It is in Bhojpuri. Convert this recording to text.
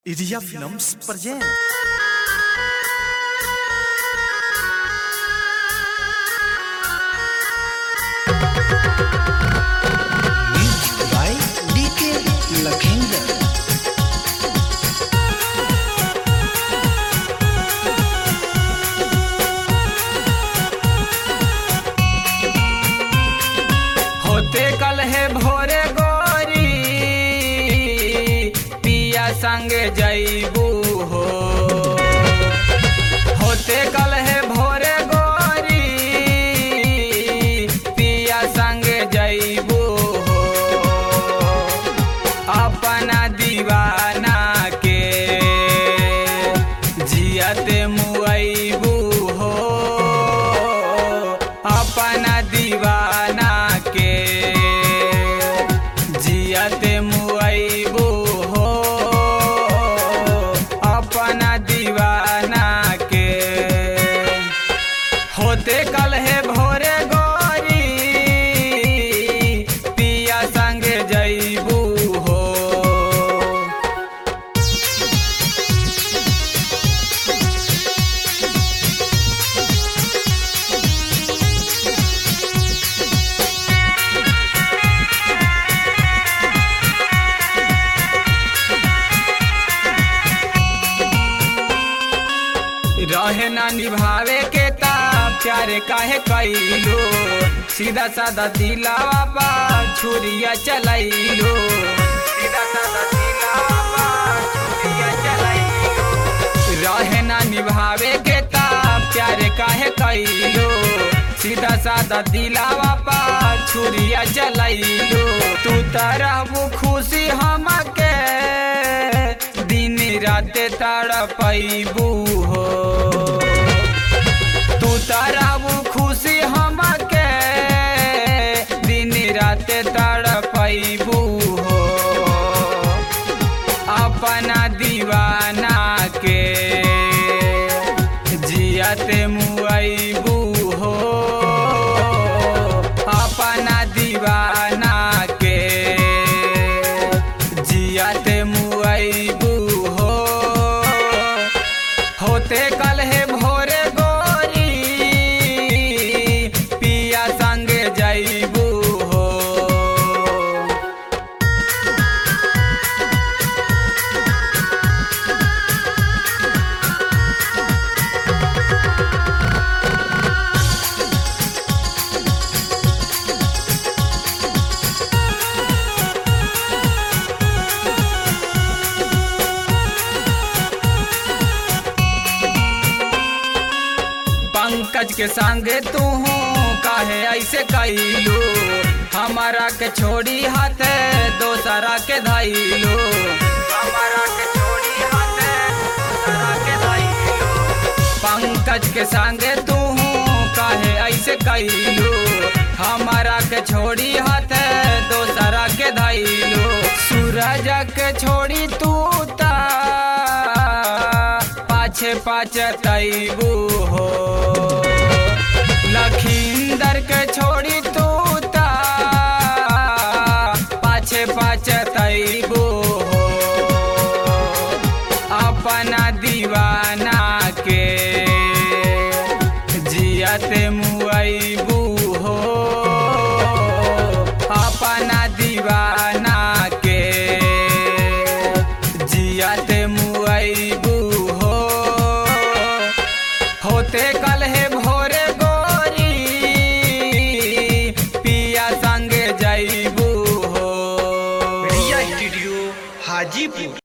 Iria Films present. Music by DK Lakhinder. होते कल है भोरे गोरी पिया संग जईबू हो। होते कल है भोरे गोरी पिया संग जईबू हो। अपना दीवाना के जियते मुआईबू हो। अपना दीवाना के जियते मुआईबू हो। अपना दीवाना के होते कल है भोरे गोरी पिया संग जईबू हो। रहे ना निभावे के ता प्यार काहे कइलो। सीधा साधा दिलावा पा छुरिया चलाइलो। सीधा साधा दिलावा पा छुरिया चलाइलो। रहे ना निभावे के ता प्यार काहे कइलो। सीधा साधा दिलावा पा छुरिया चलाइलो। तू तरहबू खुशी हमके दिन रात तड़पैबू हो। तू तरहबू खुशी हमके दिन रात तड़पैबू हो। अपना दीवाना के जियते मुआईबू हो। अपना दीवाना के जियते मुआईबू हो। होते कल है भोरे गोरी पिया संग जईबू हो। पंकज के संगे तू काहे ऐसे कइलो। हमारा के छोड़ी हाथ दोसरा के धइलो। हमारा के छोड़ी हाथ दोसरा के धइलो। पंकज के संगे तू काहे ऐसे कइलो। हमारा के छोड़ी हाथ दोसरा के धइलो। सूरज के छोड़ी तू ता पाछे पाछे तईबू हो। लखिंदर के छोड़ी तू ता पाछे पाछे तईबू हो। अपना दीवाना के जियते मुआईबू हो। अपना दीवाना के जियते मुआईबू हो। होते कल है भोरे गोरी पिया संग जईबू हो। Iria Studio Hajipur.